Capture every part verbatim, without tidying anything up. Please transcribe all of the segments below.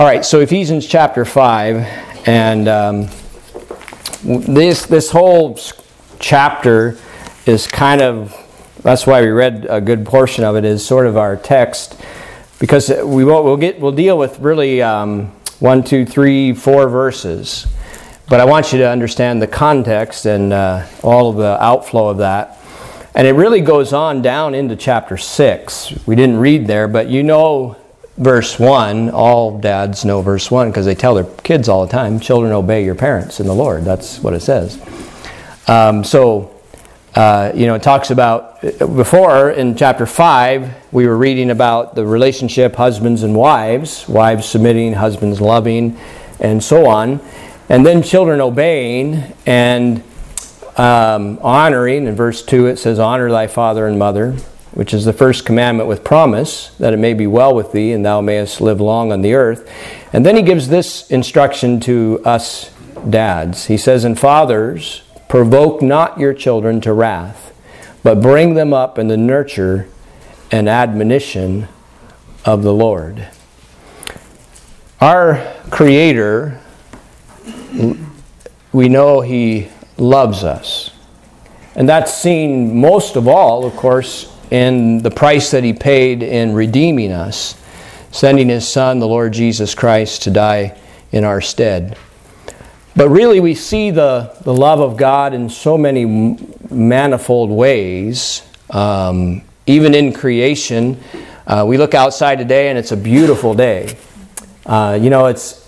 All right, so Ephesians chapter five, and um, this this whole chapter is kind of, that's why we read a good portion of it, is sort of our text, because we won't, we'll get we'll deal with really um, one, two, three, four verses, but I want you to understand the context and uh, all of the outflow of that. And it really goes on down into chapter six. We didn't read there, but you know verse one. All dads know verse one because they tell their kids all the time, children, obey your parents in the Lord. That's what it says. Um, so, uh, you know, it talks about, before in chapter five, we were reading about the relationship husbands and wives, wives submitting, husbands loving, and so on. And then children obeying and um, honoring. In verse two it says, honor thy father and mother, which is the first commandment with promise, that it may be well with thee, and thou mayest live long on the earth. And then he gives this instruction to us dads. He says, and fathers, provoke not your children to wrath, but bring them up in the nurture and admonition of the Lord. Our Creator, we know He loves us. And that's seen most of all, of course, in the price that He paid in redeeming us, sending His Son, the Lord Jesus Christ, to die in our stead. But really we see the, the love of God in so many manifold ways. Um, even in creation, uh, we look outside today and it's a beautiful day. Uh, you know, it's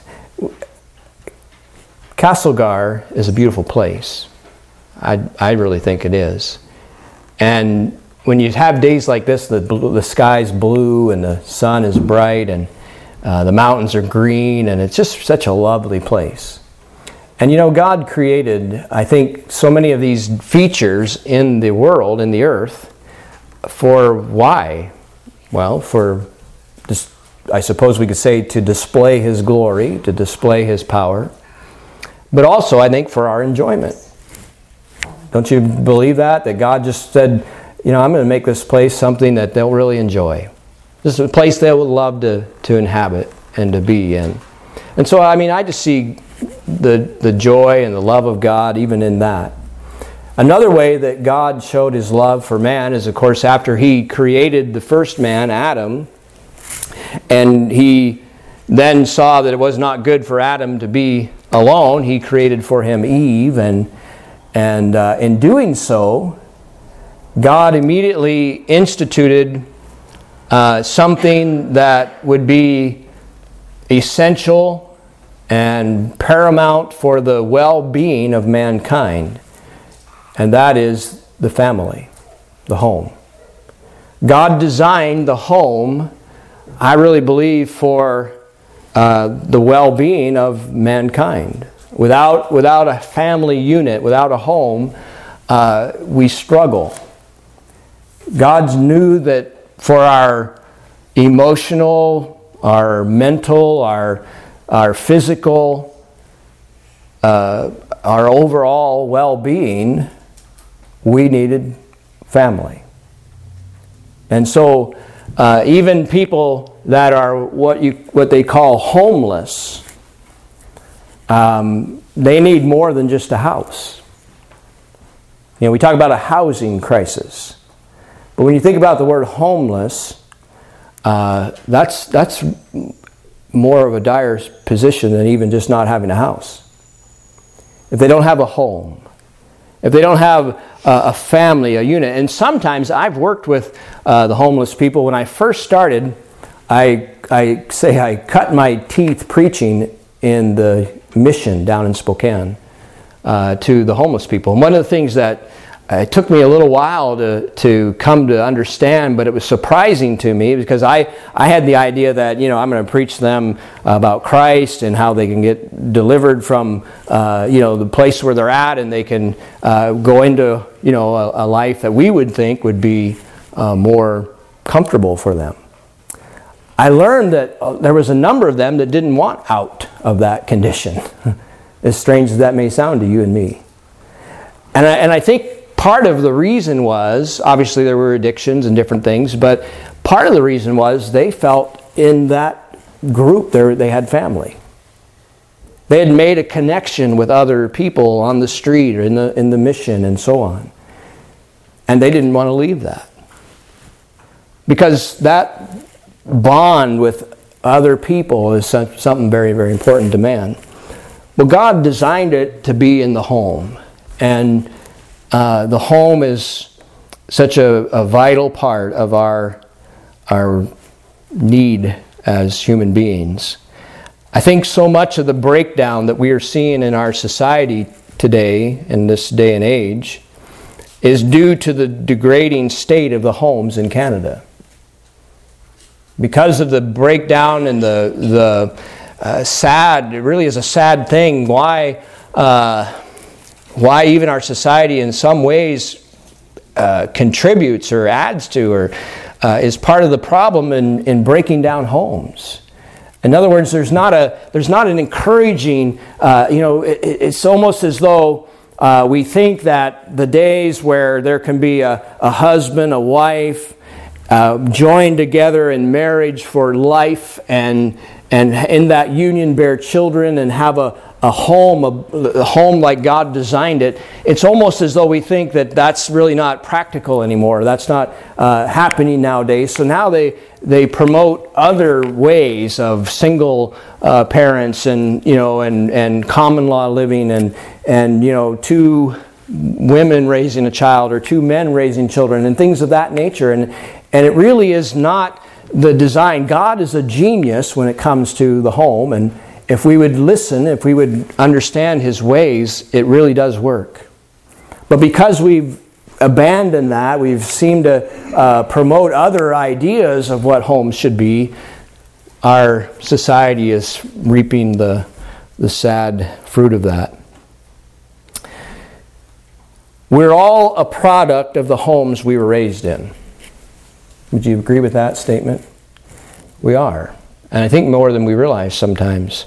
Castlegar is a beautiful place. I, I really think it is. And when you have days like this, the the sky's blue and the sun is bright and uh, the mountains are green, and it's just such a lovely place. And you know, God created, I think, so many of these features in the world, in the earth, for why? Well, for, just, I suppose we could say, to display His glory, to display His power, but also, I think, for our enjoyment. Don't you believe that? That God just said, you know, I'm going to make this place something that they'll really enjoy. This is a place they would love to, to inhabit and to be in. And so, I mean, I just see the, the joy and the love of God even in that. Another way that God showed His love for man is, of course, after He created the first man, Adam, and He then saw that it was not good for Adam to be alone. He created for him Eve, and, and uh, in doing so, God immediately instituted uh, something that would be essential and paramount for the well-being of mankind, and that is the family, the home. God designed the home, I really believe, for uh, the well-being of mankind. Without, without a family unit, without a home, uh, we struggle. God knew that for our emotional, our mental, our our physical, uh, our overall well-being, we needed family. And so, uh, even people that are what you what they call homeless, um, they need more than just a house. You know, we talk about a housing crisis. But when you think about the word homeless, uh, that's that's more of a dire position than even just not having a house. If they don't have a home, if they don't have a, a family, a unit, and sometimes I've worked with uh, the homeless people. When I first started, I I say I cut my teeth preaching in the mission down in Spokane uh, to the homeless people. And one of the things that it took me a little while to, to come to understand, but it was surprising to me because I, I had the idea that, you know, I'm going to preach them about Christ and how they can get delivered from, uh, you know, the place where they're at, and they can uh, go into, you know, a, a life that we would think would be uh, more comfortable for them. I learned that uh, there was a number of them that didn't want out of that condition, as strange as that may sound to you and me. And I, and I think part of the reason was, obviously there were addictions and different things, but part of the reason was they felt in that group. They they had family. They had made a connection with other people on the street or in the in the mission and so on. And they didn't want to leave that. Because that bond with other people is something very, very important to man. Well, God designed it to be in the home. And uh, the home is such a, a vital part of our, our need as human beings. I think so much of the breakdown that we are seeing in our society today, in this day and age, is due to the degrading state of the homes in Canada. Because of the breakdown and the the uh, sad, it really is a sad thing, why uh, why even our society in some ways uh, contributes or adds to or uh, is part of the problem in, in breaking down homes. In other words, there's not a there's not an encouraging, uh, you know, it, it's almost as though uh, we think that the days where there can be a, a husband, a wife, uh, joined together in marriage for life, and and in that union bear children and have a, a home, a, a home like God designed it, it's almost as though we think that that's really not practical anymore. That's not uh, happening nowadays. So now they they promote other ways of single uh, parents and you know and, and common law living and and you know two women raising a child or two men raising children and things of that nature. And and it really is not the design. God is a genius when it comes to the home, and if we would listen, if we would understand His ways, it really does work. But because we've abandoned that, we've seemed to uh, promote other ideas of what homes should be, our society is reaping the, the sad fruit of that. We're all a product of the homes we were raised in. Would you agree with that statement? We are. And I think more than we realize sometimes.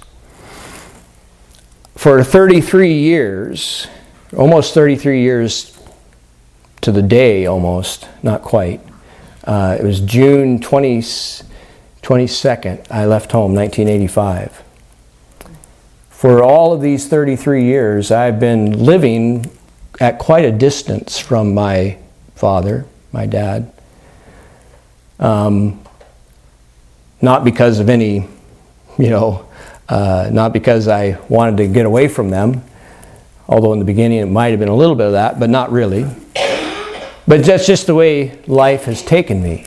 For thirty-three years, almost thirty-three years to the day almost, not quite. Uh, it was June twenty-second, I left home, nineteen eighty-five. For all of these thirty-three years, I've been living at quite a distance from my father, my dad. Um, not because of any, you know, uh, not because I wanted to get away from them, although in the beginning it might have been a little bit of that, but not really. But that's just the way life has taken me.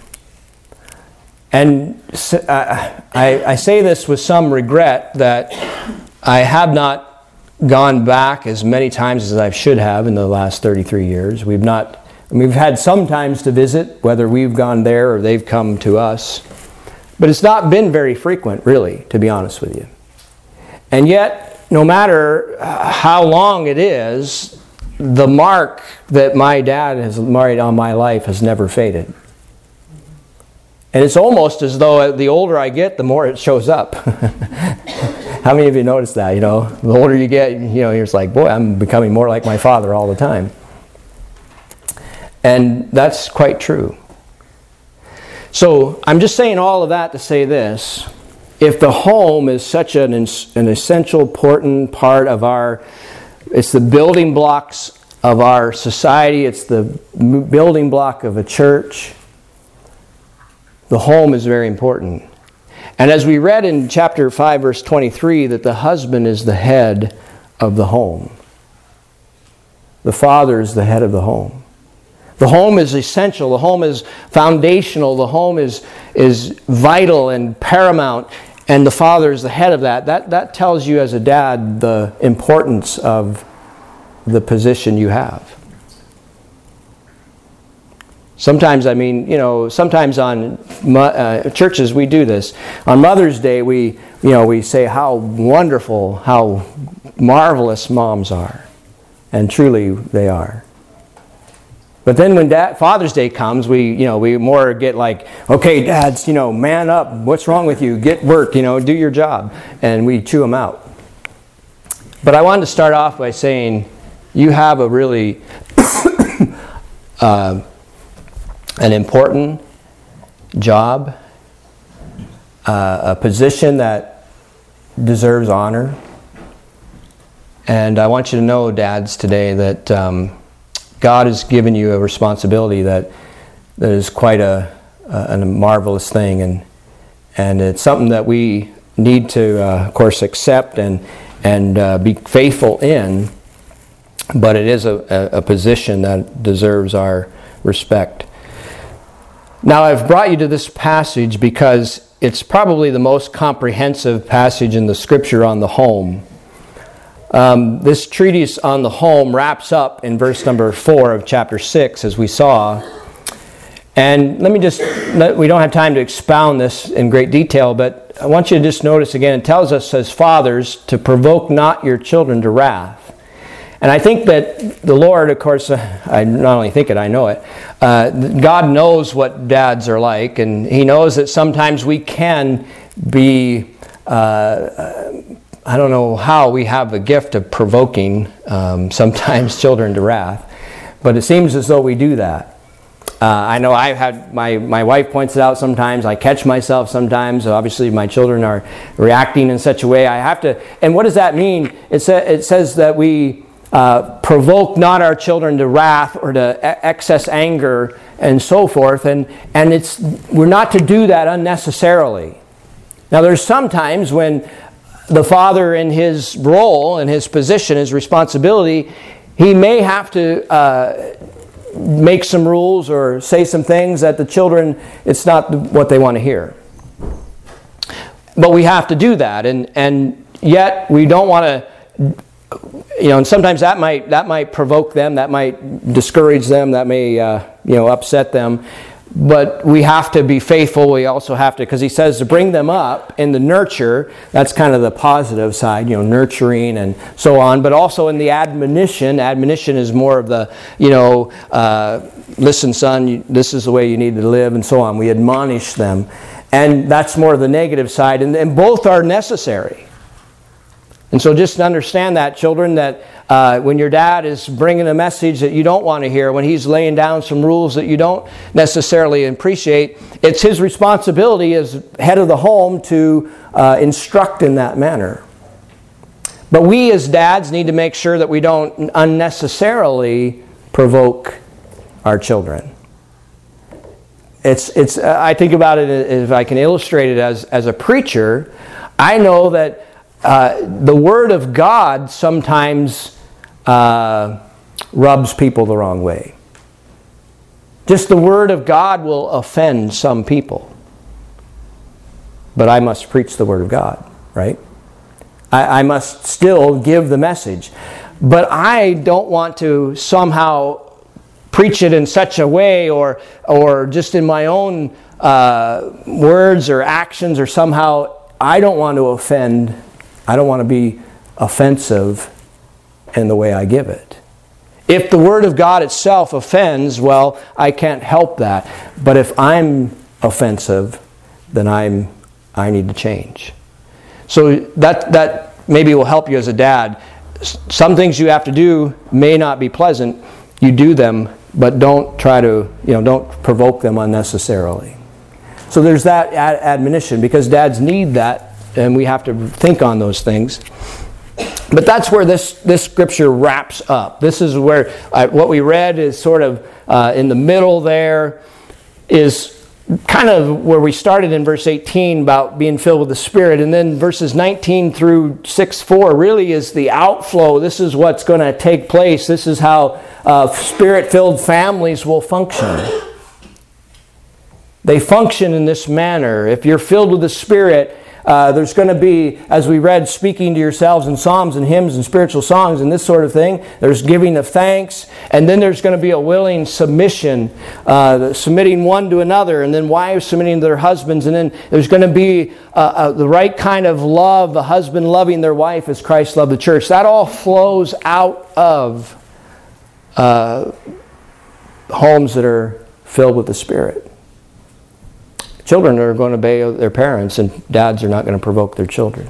And uh, I, I say this with some regret that I have not gone back as many times as I should have in the last thirty-three years. We've not, we've had some times to visit, whether we've gone there or they've come to us. But it's not been very frequent, really, to be honest with you. And yet, no matter how long it is, the mark that my dad has made on my life has never faded. And it's almost as though the older I get, the more it shows up. How many of you notice that? You know, the older you get, you know, you're just like, boy, I'm becoming more like my father all the time. And that's quite true. So I'm just saying all of that to say this. If the home is such an, an essential, important part of our, it's the building blocks of our society, it's the building block of a church, the home is very important. And as we read in chapter five, verse twenty-three, that the husband is the head of the home. The father is the head of the home. The home is essential. The home is foundational. The home is, is vital and paramount. And the father is the head of that. That, that tells you as a dad the importance of the position you have. Sometimes, I mean, you know, sometimes on uh, churches we do this. On Mother's Day, we, you know, we say how wonderful, how marvelous moms are. And truly they are. But then when Dad, Father's Day comes, we, you know, we more get like, okay, dads, you know, man up. What's wrong with you? Get work, you know, do your job. And we chew them out. But I wanted to start off by saying you have a really uh, an important job uh, a position that deserves honor. And I want you to know, dads, today that um, God has given you a responsibility that that is quite a, a, a marvelous thing, and and it's something that we need to, uh, of course, accept and and uh, be faithful in. But it is a, a, a position that deserves our respect. Now, I've brought you to this passage because it's probably the most comprehensive passage in the Scripture on the home. Um, this treatise on the home wraps up in verse number four of chapter six, as we saw. And let me just, we don't have time to expound this in great detail, but I want you to just notice again, it tells us as fathers to provoke not your children to wrath. And I think that the Lord, of course, uh, I not only think it, I know it, uh, God knows what dads are like, and He knows that sometimes we can be, uh, I don't know how we have the gift of provoking um, sometimes children to wrath, but it seems as though we do that. Uh, I know I've had, my, my wife points it out sometimes, I catch myself sometimes, obviously my children are reacting in such a way, I have to, and what does that mean? It, sa- it says that we uh, provoke not our children to wrath or to e- excess anger and so forth, and, and it's, we're not to do that unnecessarily. Now there's sometimes when the father in his role, in his position, his responsibility, he may have to uh, make some rules or say some things that the children, it's not what they want to hear. But we have to do that, and and yet we don't want to, you know, and sometimes that might that might provoke them, that might discourage them, that may uh, you know upset them. But we have to be faithful. We also have to, because he says to bring them up in the nurture. That's kind of the positive side, you know, nurturing and so on. But also in the admonition. Admonition is more of the, you know, uh, listen, son, you, this is the way you need to live, and so on. We admonish them, and that's more of the negative side. And, and both are necessary. And so just understand that, children, that uh, when your dad is bringing a message that you don't want to hear, when he's laying down some rules that you don't necessarily appreciate, it's his responsibility as head of the home to uh, instruct in that manner. But we as dads need to make sure that we don't unnecessarily provoke our children. It's it's. Uh, I think about it, if I can illustrate it as, as a preacher, I know that Uh, the Word of God sometimes uh, rubs people the wrong way. Just the Word of God will offend some people. But I must preach the Word of God, right? I, I must still give the message. But I don't want to somehow preach it in such a way, or or just in my own uh, words or actions, or somehow I don't want to offend. I don't want to be offensive in the way I give it. If the Word of God itself offends, well, I can't help that. But if I'm offensive, then I'm I need to change. So that that maybe will help you as a dad. Some things you have to do may not be pleasant. You do them, but don't try to, you know, don't provoke them unnecessarily. So there's that ad- admonition, because dads need that. And we have to think on those things. But that's where this, this scripture wraps up. This is where uh, what we read is sort of uh, in the middle there, is kind of where we started in verse eighteen about being filled with the Spirit. And then verses nineteen through six four really is the outflow. This is what's going to take place. This is how uh, Spirit-filled families will function. They function in this manner. If you're filled with the Spirit, Uh, there's going to be, as we read, speaking to yourselves in psalms and hymns and spiritual songs and this sort of thing. There's giving of thanks. And then there's going to be a willing submission, uh, submitting one to another. And then wives submitting to their husbands. And then there's going to be uh, uh, the right kind of love, the husband loving their wife as Christ loved the church. That all flows out of uh, homes that are filled with the Spirit. Children are going to obey their parents, and dads are not going to provoke their children.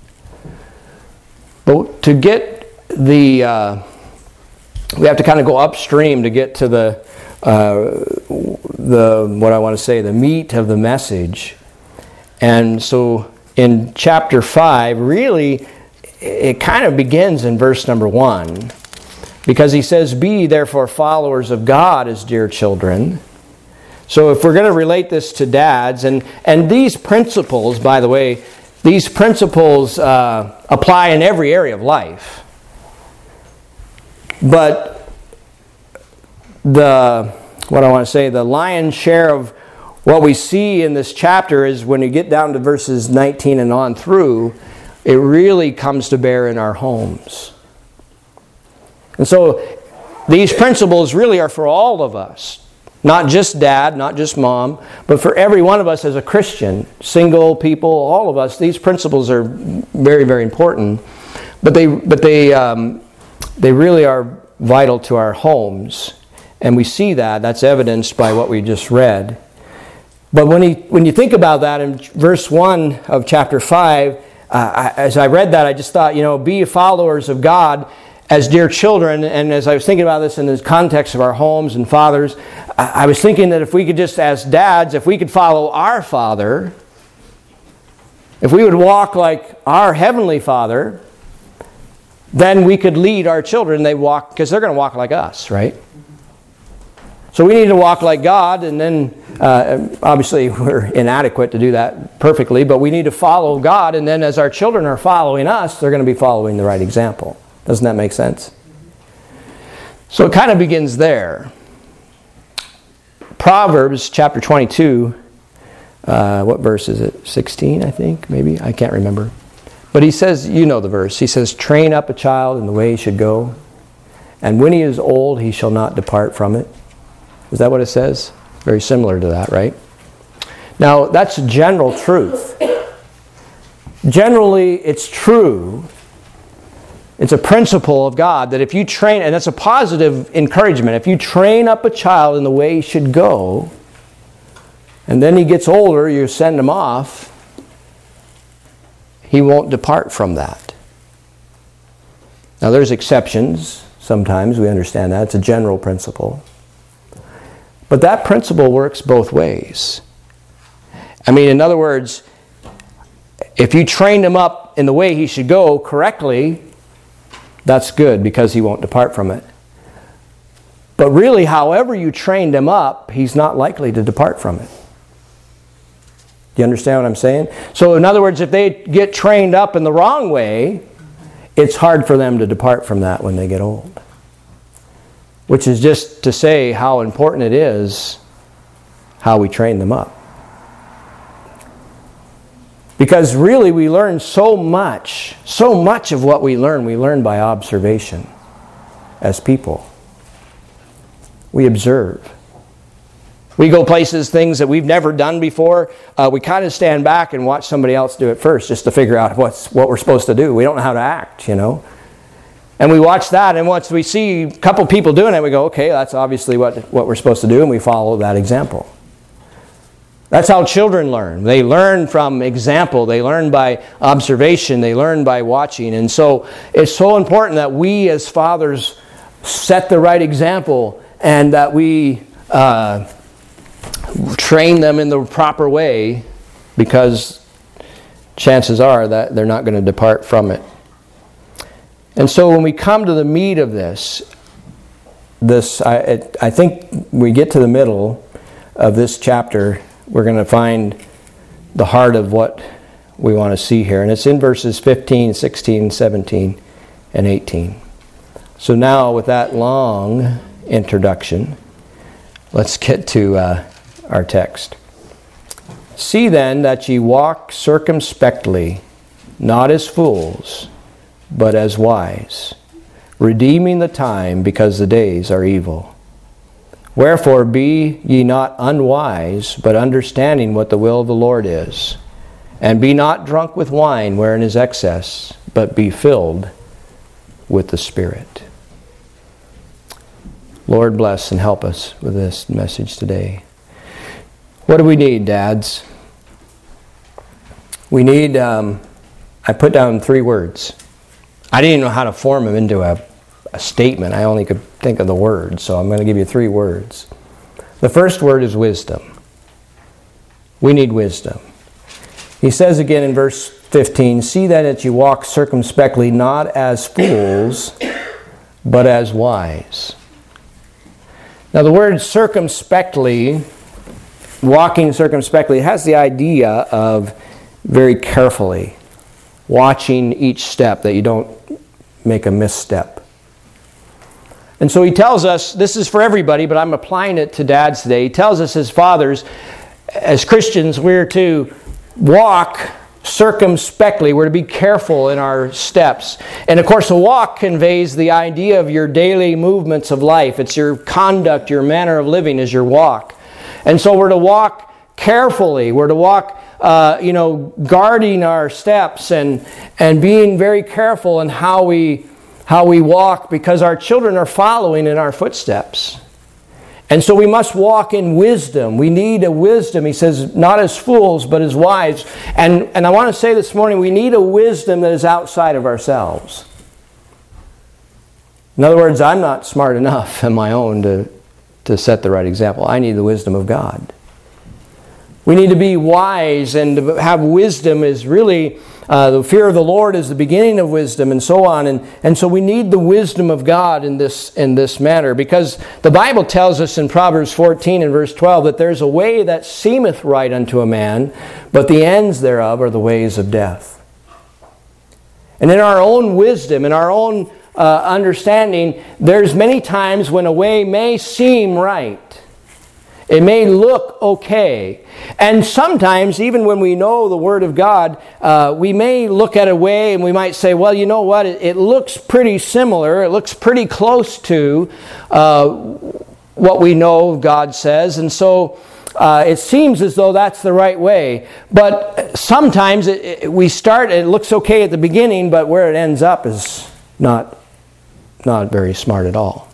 But to get the, uh, we have to kind of go upstream to get to the, uh, the what I want to say, the meat of the message. And so in chapter five, really, it kind of begins in verse number one. Because he says, be therefore followers of God as dear children. So if we're going to relate this to dads, and, and these principles, by the way, these principles uh, apply in every area of life. But the, what I want to say, the lion's share of what we see in this chapter is when you get down to verses nineteen and on through, it really comes to bear in our homes. And so these principles really are for all of us. Not just dad, not just mom, but for every one of us as a Christian, single people, all of us, these principles are very, very important. But they, but they, um, they really are vital to our homes. And we see that. That's evidenced by what we just read. But when, he, when you think about that in verse one of chapter five, uh, I, as I read that, I just thought, you know, be followers of God as dear children. And as I was thinking about this in the context of our homes and fathers, I was thinking that if we could just, as dads, if we could follow our Father, if we would walk like our Heavenly Father, then we could lead our children. They walk, because they're going to walk like us, right? So we need to walk like God, and then uh, obviously we're inadequate to do that perfectly, but we need to follow God, and then as our children are following us, they're going to be following the right example. Doesn't that make sense? So it kind of begins there. Proverbs chapter twenty-two, uh, what verse is it? sixteen, I think, maybe? I can't remember. But he says, you know the verse. He says, train up a child in the way he should go, and when he is old, he shall not depart from it. Is that what it says? Very similar to that, right? Now, that's general truth. Generally, it's true. It's a principle of God that if you train, and that's a positive encouragement, if you train up a child in the way he should go, and then he gets older, you send him off, he won't depart from that. Now there's exceptions. Sometimes we understand that. It's a general principle. But that principle works both ways. I mean, in other words, if you trained him up in the way he should go correctly, that's good because he won't depart from it. But really, however you trained him up, he's not likely to depart from it. Do you understand what I'm saying? So in other words, if they get trained up in the wrong way, it's hard for them to depart from that when they get old. Which is just to say how important it is how we train them up. Because really we learn so much, so much of what we learn, we learn by observation as people. We observe. We go places, things that we've never done before. Uh, we kind of stand back and watch somebody else do it first just to figure out what's what we're supposed to do. We don't know how to act, you know. And we watch that, and once we see a couple people doing it, we go, okay, that's obviously what, what we're supposed to do, and we follow that example. That's how children learn. They learn from example. They learn by observation. They learn by watching. And so it's so important that we as fathers set the right example and that we uh, train them in the proper way, because chances are that they're not going to depart from it. And so when we come to the meat of this, this I, it, I think we get to the middle of this chapter, we're going to find the heart of what we want to see here. And it's in verses fifteen, sixteen, seventeen, and eighteen. So now with that long introduction, let's get to uh, our text. See then that ye walk circumspectly, not as fools, but as wise, redeeming the time, because the days are evil. Wherefore be ye not unwise, but understanding what the will of the Lord is. And be not drunk with wine, wherein is excess, but be filled with the Spirit. Lord, bless and help us with this message today. What do we need, dads? We need, um, I put down three words. I didn't know how to form them into a, a statement. I only could think of the words, so I'm going to give you three words. The first word is wisdom. We need wisdom. He says again in verse fifteen, "See then that you walk circumspectly, not as fools, but as wise." Now the word circumspectly, walking circumspectly, has the idea of very carefully, watching each step that you don't make a misstep. And so he tells us, this is for everybody, but I'm applying it to dads today. He tells us as fathers, as Christians, we're to walk circumspectly. We're to be careful in our steps. And of course, a walk conveys the idea of your daily movements of life. It's your conduct, your manner of living is your walk. And so we're to walk carefully. We're to walk, uh, you know, guarding our steps and and being very careful in how we how we walk, because our children are following in our footsteps. And so we must walk in wisdom. We need a wisdom. He says, not as fools, but as wise. And, and I want to say this morning, we need a wisdom that is outside of ourselves. In other words, I'm not smart enough on my own to, to set the right example. I need the wisdom of God. We need to be wise, and to have wisdom is really, uh, the fear of the Lord is the beginning of wisdom, and so on. And, and so we need the wisdom of God in this, in this matter, because the Bible tells us in Proverbs fourteen and verse twelve that there's a way that seemeth right unto a man, but the ends thereof are the ways of death. And in our own wisdom, in our own uh, understanding, there's many times when a way may seem right. It may look okay. And sometimes, even when we know the Word of God, uh, we may look at a way and we might say, well, you know what, it, it looks pretty similar. It looks pretty close to uh, what we know God says. And so uh, it seems as though that's the right way. But sometimes it, it, we start, it looks okay at the beginning, but where it ends up is not, not very smart at all.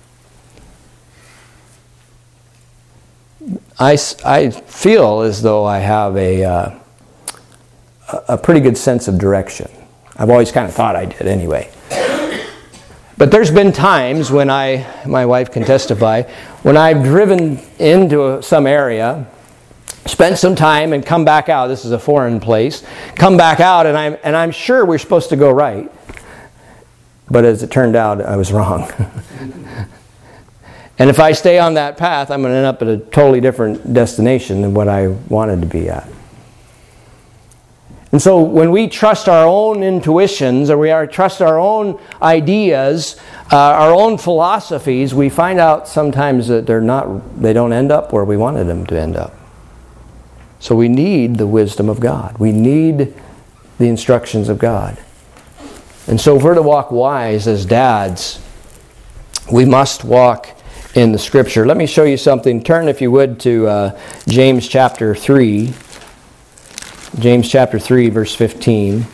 I, I feel as though I have a, uh, a pretty good sense of direction. I've always kind of thought I did anyway. But there's been times when I, my wife can testify, when I've driven into some area, spent some time and come back out, this is a foreign place, come back out and I'm, and I'm sure we're supposed to go right. But as it turned out, I was wrong. And if I stay on that path, I'm going to end up at a totally different destination than what I wanted to be at. And so when we trust our own intuitions, or we are trust our own ideas, uh, our own philosophies, we find out sometimes that they're not, they don't end up where we wanted them to end up. So we need the wisdom of God. We need the instructions of God. And so if we're to walk wise as dads, we must walk in the Scripture. Let me show you something. Turn, if you would, to uh, James chapter three. James chapter three, verse fifteen.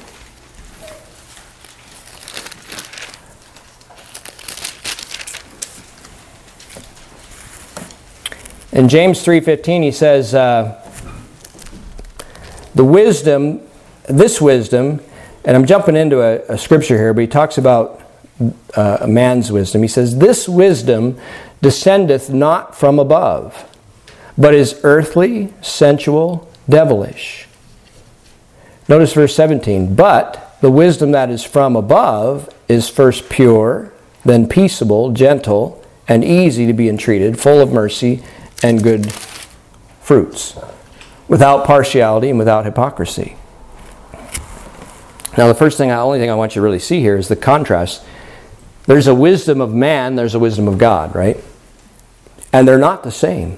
In James three fifteen, he says, uh, the wisdom, this wisdom, and I'm jumping into a, a scripture here, but he talks about uh, a man's wisdom. He says, this wisdom descendeth not from above, but is earthly, sensual, devilish. Notice verse seventeen. But the wisdom that is from above is first pure, then peaceable, gentle, and easy to be entreated, full of mercy and good fruits, without partiality and without hypocrisy. Now the first thing, the only thing I want you to really see here is the contrast. There's a wisdom of man, there's a wisdom of God, right? And they're not the same.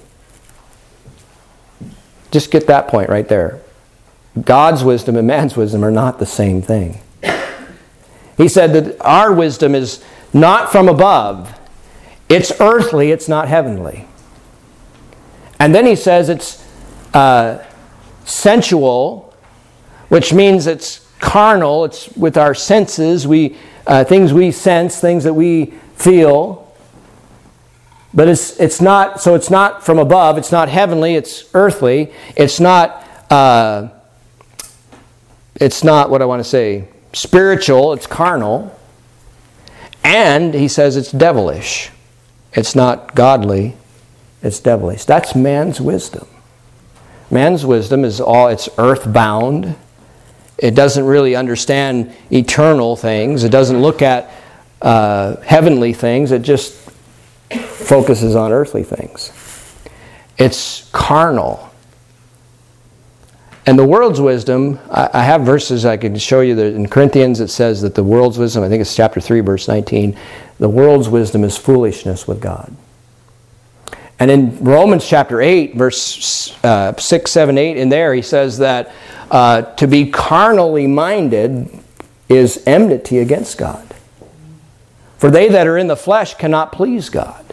Just get that point right there. God's wisdom and man's wisdom are not the same thing. He said that our wisdom is not from above. It's earthly, it's not heavenly. And then he says it's uh, sensual, which means it's carnal. It's with our senses, we uh, things we sense, things that we feel. But it's it's not, so it's not from above, it's not heavenly, it's earthly, it's not, uh, it's not, what I want to say, spiritual, it's carnal. And he says it's devilish. It's not godly, it's devilish. That's man's wisdom. Man's wisdom is all, it's earthbound. It doesn't really understand eternal things. It doesn't look at uh, heavenly things. It just focuses on earthly things. It's carnal. And the world's wisdom, I, I have verses I could show you that in Corinthians it says that the world's wisdom, I think it's chapter three, verse nineteen, the world's wisdom is foolishness with God. And in Romans chapter eight, verse uh, six, seven, eight, in there he says that uh, to be carnally minded is enmity against God. For they that are in the flesh cannot please God.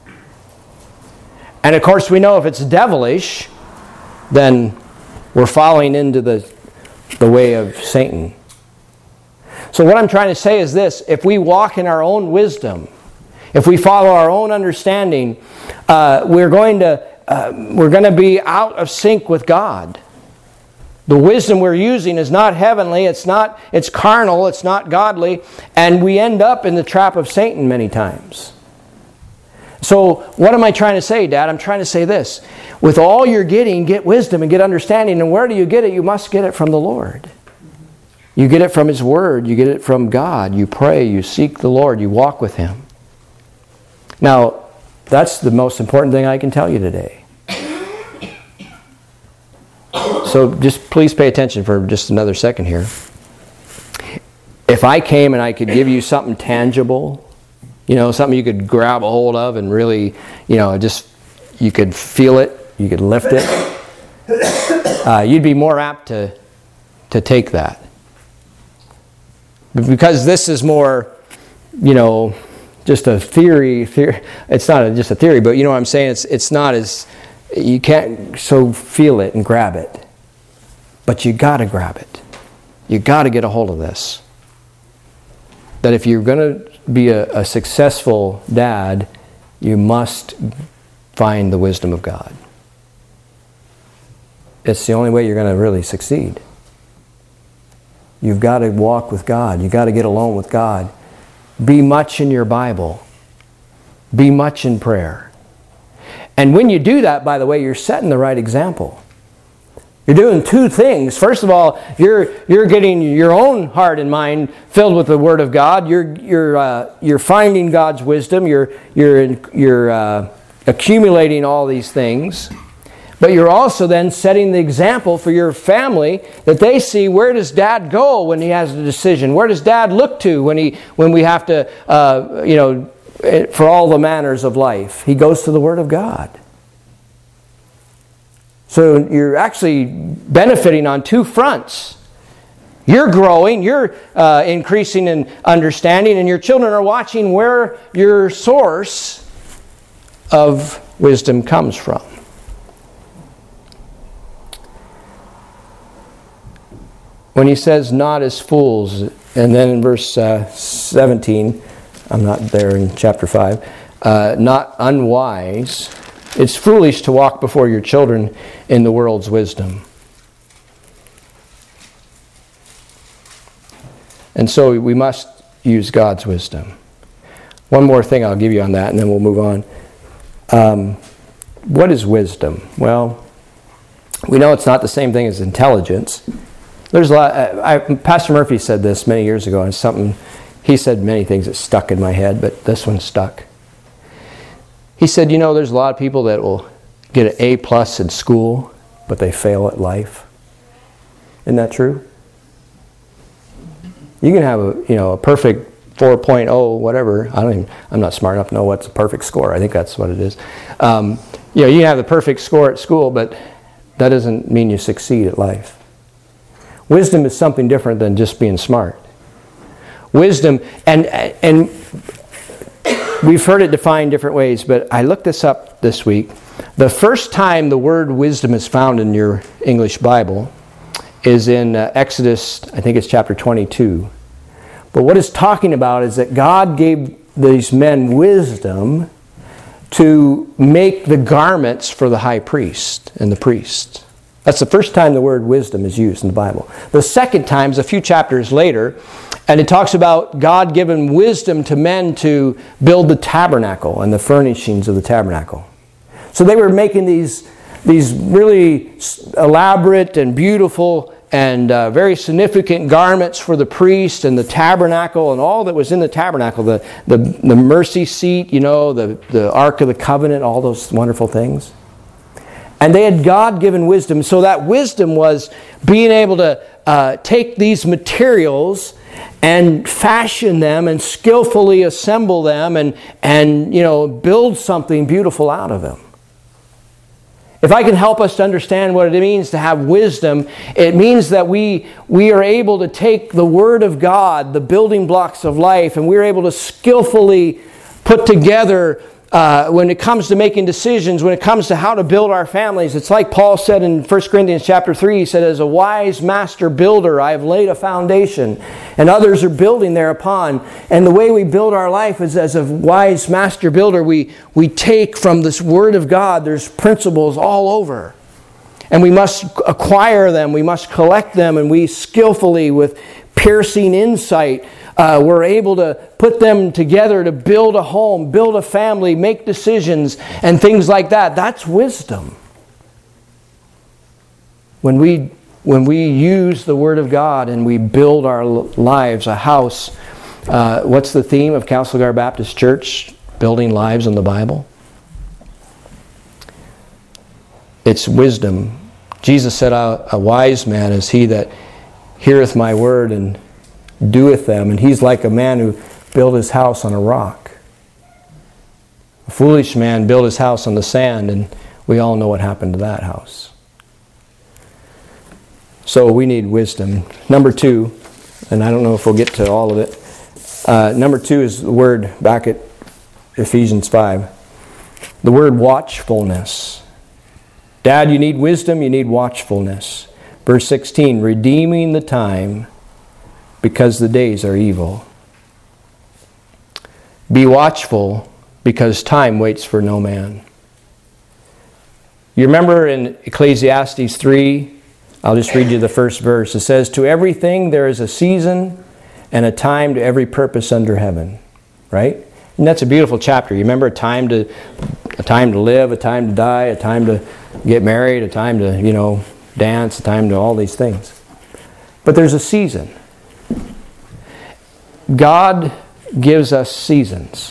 And of course we know if it's devilish, then we're falling into the, the way of Satan. So what I'm trying to say is this: if we walk in our own wisdom, if we follow our own understanding, uh, we're going to uh, we're going to be out of sync with God. The wisdom we're using is not heavenly, it's not it's carnal, it's not godly, and we end up in the trap of Satan many times. So what am I trying to say, Dad? I'm trying to say this: with all you're getting, get wisdom and get understanding. And where do you get it? You must get it from the Lord. You get it from His Word. You get it from God. You pray. You seek the Lord. You walk with Him. Now, that's the most important thing I can tell you today. So just please pay attention for just another second here. If I came and I could give you something tangible, you know, something you could grab a hold of and really, you know, just, you could feel it, you could lift it, uh, you'd be more apt to, to take that. Because this is more, you know, just a theory, theory. It's not a, just a theory, but you know what I'm saying? It's it's not as, you can't so feel it and grab it. But you got to grab it. You got to get a hold of this. That if you're going to be a, a successful dad, you must find the wisdom of God. It's the only way you're going to really succeed. You've got to walk with God. You've got to get alone with God. Be much in your Bible. Be much in prayer. And when you do that, by the way, you're setting the right example. You're doing two things. First of all, you're you're getting your own heart and mind filled with the Word of God. You're you're uh, you're finding God's wisdom. You're you're you're uh, accumulating all these things. But you're also then setting the example for your family, that they see, where does Dad go when he has a decision? Where does Dad look to when he when we have to, uh, you know, for all the manners of life? He goes to the Word of God. So you're actually benefiting on two fronts. You're growing, you're uh, increasing in understanding, and your children are watching where your source of wisdom comes from. When he says not as fools, and then in verse uh, seventeen, I'm not there in chapter five, uh, not unwise, it's foolish to walk before your children in the world's wisdom. And so we must use God's wisdom. One more thing I'll give you on that, and then we'll move on. Um, what is wisdom? Well, we know it's not the same thing as intelligence. There's a lot. I, I, Pastor Murphy said this many years ago, and something he said many things that stuck in my head, but this one stuck. He said, you know, there's a lot of people that will get an A plus in school, but they fail at life. Isn't that true? You can have a you know a perfect four point oh whatever. I don't even, I'm not smart enough to know what's a perfect score. I think that's what it is. Um, you know, you can have the perfect score at school, but that doesn't mean you succeed at life. Wisdom is something different than just being smart. Wisdom, and and we've heard it defined different ways, but I looked this up this week. The first time the word wisdom is found in your English Bible is in uh, Exodus, I think it's chapter twenty-two. But what it's talking about is that God gave these men wisdom to make the garments for the high priest and the priest. That's the first time the word wisdom is used in the Bible. The second time is a few chapters later, and it talks about God giving wisdom to men to build the tabernacle and the furnishings of the tabernacle. So they were making these these really elaborate and beautiful and uh, very significant garments for the priest and the tabernacle and all that was in the tabernacle, the, the, the mercy seat, you know, the, the Ark of the Covenant, all those wonderful things. And they had God-given wisdom. So that wisdom was being able to uh, take these materials and fashion them and skillfully assemble them and, and you know, build something beautiful out of them. If I can help us to understand what it means to have wisdom, it means that we, we are able to take the Word of God, the building blocks of life, and we're able to skillfully put together uh, when it comes to making decisions, when it comes to how to build our families. It's like Paul said in First Corinthians chapter three, he said, as a wise master builder, I have laid a foundation, and others are building thereupon. And the way we build our life is as a wise master builder. We, we take from this Word of God, there's principles all over. And we must acquire them, we must collect them, and we skillfully, with piercing insight, Uh, we're able to put them together to build a home, build a family, make decisions, and things like that. That's wisdom. When we, when we use the Word of God and we build our lives, a house, uh, what's the theme of Castlegar Baptist Church? Building lives on the Bible. It's wisdom. Jesus said, a, a wise man is he that heareth my word and doeth them, and he's like a man who built his house on a rock. A foolish man built his house on the sand, and we all know what happened to that house. So we need wisdom. Number two, and I don't know if we'll get to all of it. Uh, number two is the word back at Ephesians five. The word watchfulness. Dad, you need wisdom, you need watchfulness. Verse sixteen, redeeming the time, because the days are evil. Be watchful, because time waits for no man. You remember in Ecclesiastes three, I'll just read you the first verse. It says, to everything there is a season and a time to every purpose under heaven. Right? And that's a beautiful chapter. You remember a time to a time to live, a time to die, a time to get married, a time to, you know, dance, a time to all these things. But there's a season. God gives us seasons.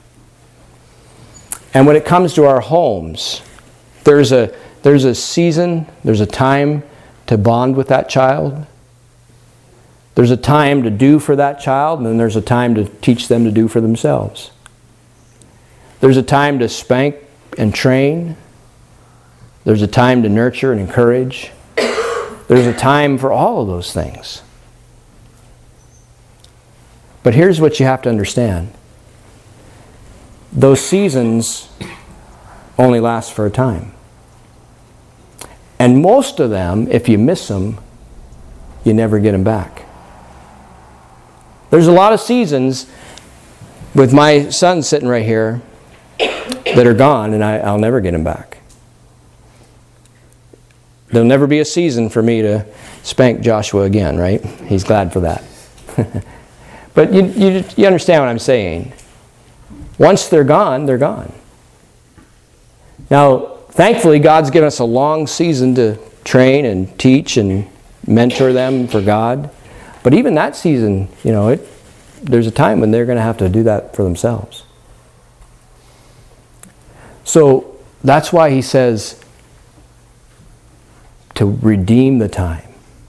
And when it comes to our homes, there's a there's a season, there's a time to bond with that child. There's a time to do for that child, and then there's a time to teach them to do for themselves. There's a time to spank and train. There's a time to nurture and encourage. There's a time for all of those things. But here's what you have to understand. Those seasons only last for a time. And most of them, if you miss them, you never get them back. There's a lot of seasons with my son sitting right here that are gone, and I, I'll never get them back. There'll never be a season for me to spank Joshua again, right? He's glad for that. But you, you, you understand what I'm saying. Once they're gone, they're gone. Now, thankfully, God's given us a long season to train and teach and mentor them for God. But even that season, you know, it, there's a time when they're going to have to do that for themselves. So that's why he says to redeem the time.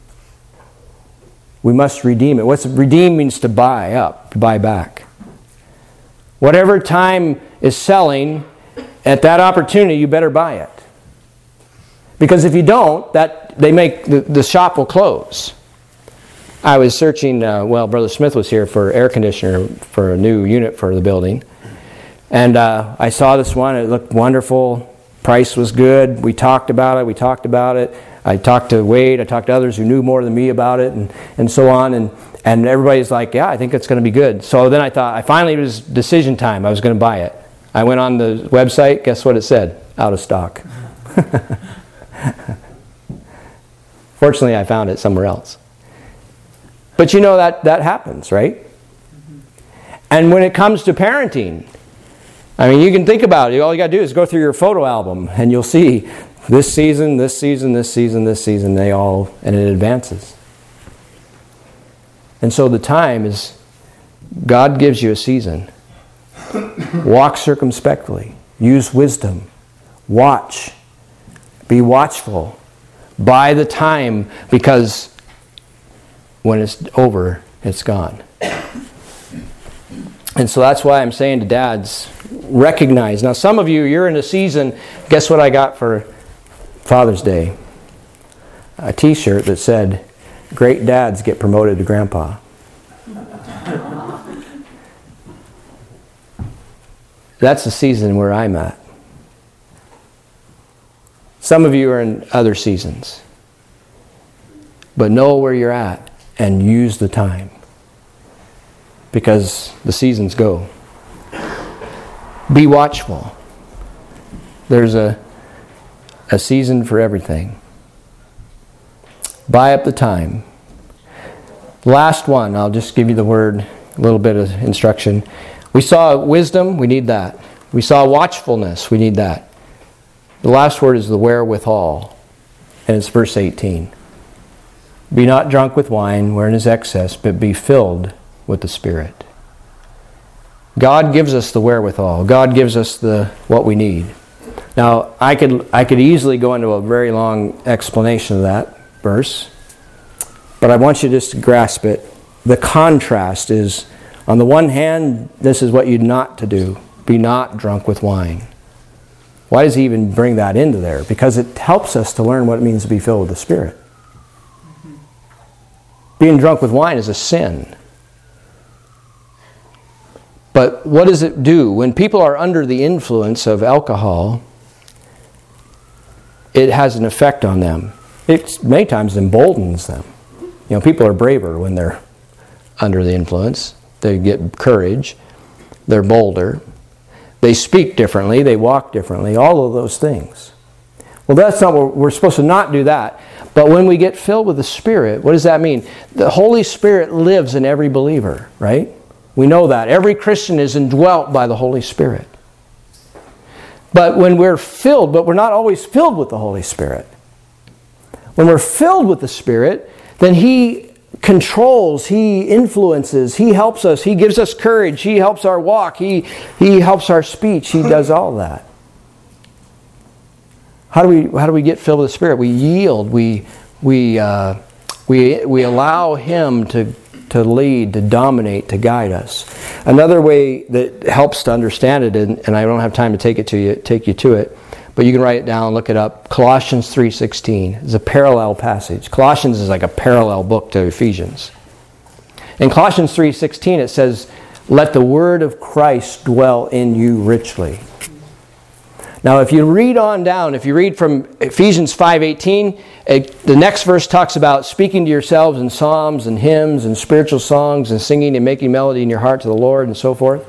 We must redeem it. What's redeem means to buy up, to buy back. Whatever time is selling, at that opportunity, you better buy it. Because if you don't, that they make the, the shop will close. I was searching, uh, well, Brother Smith was here for air conditioner for a new unit for the building. And uh, I saw this one, it looked wonderful. Price was good. We talked about it, we talked about it. I talked to Wade, I talked to others who knew more than me about it, and, and so on. And, and everybody's like, yeah, I think it's going to be good. So then I thought, I finally, it was decision time. I was going to buy it. I went on the website, guess what it said? Out of stock. Fortunately, I found it somewhere else. But you know that that happens, right? And when it comes to parenting, I mean, you can think about it. All you got to do is go through your photo album, and you'll see This season, this season, this season, this season, they all, and it advances. And so the time is, God gives you a season. Walk circumspectly. Use wisdom. Watch. Be watchful. Buy the time, because when it's over, it's gone. And so that's why I'm saying to dads, recognize. Now some of you, you're in a season, guess what I got for Father's Day? A t-shirt that said, "Great dads get promoted to grandpa." That's the season where I'm at. Some of you are in other seasons. But know where you're at and use the time. Because the seasons go. Be watchful. There's a, a season for everything. Buy up the time. Last one, I'll just give you the word, a little bit of instruction. We saw wisdom, we need that. We saw watchfulness, we need that. The last word is the wherewithal, and it's verse eighteen. Be not drunk with wine, wherein is excess, but be filled with the Spirit. God gives us the wherewithal. God gives us the what we need. Now, I could I could easily go into a very long explanation of that verse, but I want you just to grasp it. The contrast is, on the one hand, this is what you're not to do. Be not drunk with wine. Why does he even bring that into there? Because it helps us to learn what it means to be filled with the Spirit. Being drunk with wine is a sin. But what does it do? When people are under the influence of alcohol, it has an effect on them. It many times emboldens them. You know, people are braver when they're under the influence. They get courage. They're bolder. They speak differently. They walk differently. All of those things. Well, that's not what we're supposed to not do that. But when we get filled with the Spirit, what does that mean? The Holy Spirit lives in every believer, right? We know that. Every Christian is indwelt by the Holy Spirit. But when we're filled, but we're not always filled with the Holy Spirit. When we're filled with the Spirit, then He controls, He influences, He helps us, He gives us courage, He helps our walk, He, he helps our speech, He does all that. How do we how do we get filled with the Spirit? We yield, we we uh, we we allow Him to to lead, to dominate, to guide us. Another way that helps to understand it, and, and I don't have time to take it to you, take you to it, but you can write it down, look it up. Colossians three sixteen is a parallel passage. Colossians is like a parallel book to Ephesians. In Colossians three sixteen it says, "Let the word of Christ dwell in you richly." Now, if you read on down, if you read from Ephesians five eighteen, it, the next verse talks about speaking to yourselves in psalms and hymns and spiritual songs and singing and making melody in your heart to the Lord and so forth.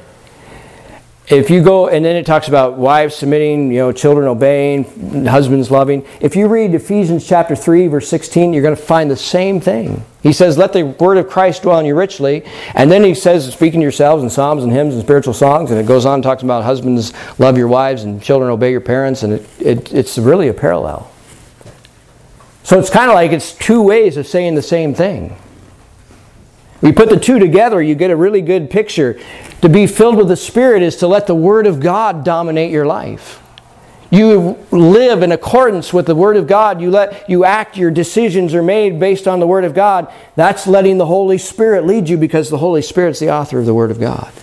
If you go, and then it talks about wives submitting, you know, children obeying, husbands loving. If you read Ephesians chapter three, verse sixteen, you're going to find the same thing. He says, "Let the word of Christ dwell in you richly." And then he says, "Speaking to yourselves in psalms and hymns and spiritual songs." And it goes on and talks about husbands love your wives and children obey your parents. And it, it, it's really a parallel. So it's kind of like it's two ways of saying the same thing. We put the two together, you get a really good picture. To be filled with the Spirit is to let the Word of God dominate your life. You live in accordance with the Word of God. You let you act, your decisions are made based on the Word of God. That's letting the Holy Spirit lead you, because the Holy Spirit's the author of the Word of God.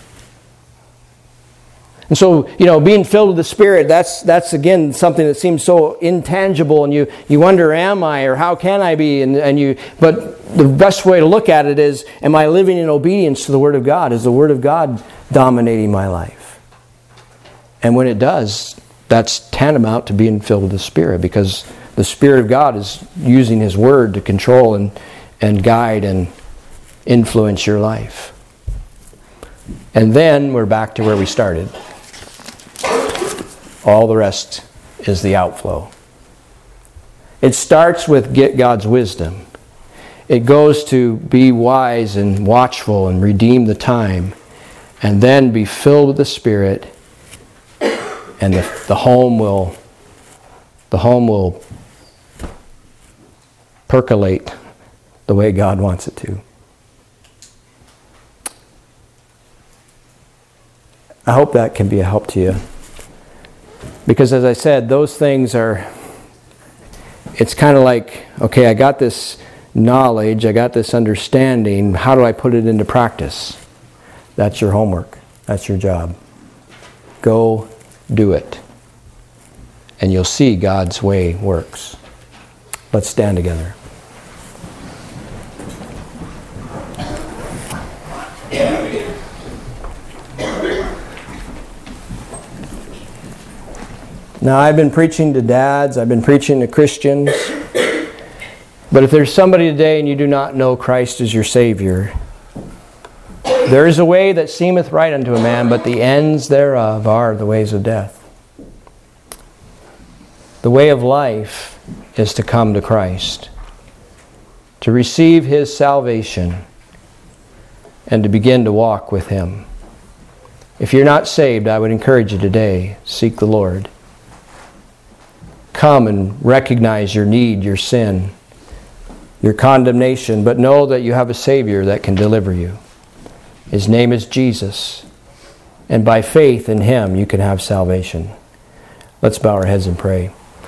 And so, you know, being filled with the Spirit, that's that's again something that seems so intangible, and you, you wonder, am I, or how can I be? And and you but the best way to look at it is, am I living in obedience to the Word of God? Is the Word of God dominating my life? And when it does, that's tantamount to being filled with the Spirit, because the Spirit of God is using His Word to control and, and guide and influence your life. And then we're back to where we started. All the rest is the outflow. It starts with get God's wisdom. It goes to be wise and watchful and redeem the time. And then be filled with the Spirit. And the, the home will the home will percolate the way God wants it to. I hope that can be a help to you. Because as I said, those things are, it's kind of like, okay, I got this knowledge, I got this understanding, how do I put it into practice? That's your homework. That's your job. Go do it. And you'll see God's way works. Let's stand together. Now, I've been preaching to dads, I've been preaching to Christians, but if there's somebody today and you do not know Christ as your Savior, there is a way that seemeth right unto a man, but the ends thereof are the ways of death. The way of life is to come to Christ, to receive His salvation, and to begin to walk with Him. If you're not saved, I would encourage you today, seek the Lord. Come and recognize your need, your sin, your condemnation, but know that you have a Savior that can deliver you. His name is Jesus, and by faith in Him you can have salvation. Let's bow our heads and pray.